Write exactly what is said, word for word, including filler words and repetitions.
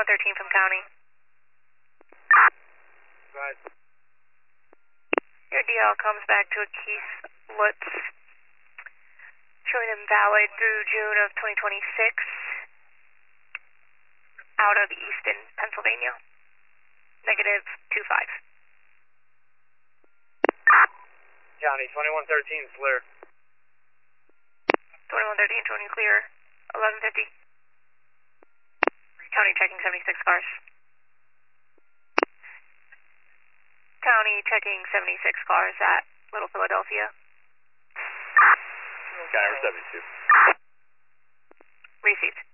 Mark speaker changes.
Speaker 1: twenty-one thirteen from county.
Speaker 2: Right.
Speaker 1: Your D L comes back to a Keith Lutz, showing him valid through June of twenty twenty-six, out of Easton, Pennsylvania. Negative two five.
Speaker 2: County, twenty-one thirteen, clear.
Speaker 1: twenty-one thirteen, twenty clear, eleven fifty. County checking seventy-six cars. County checking seventy-six cars at Little Philadelphia.
Speaker 3: County seventy-two.
Speaker 1: Received.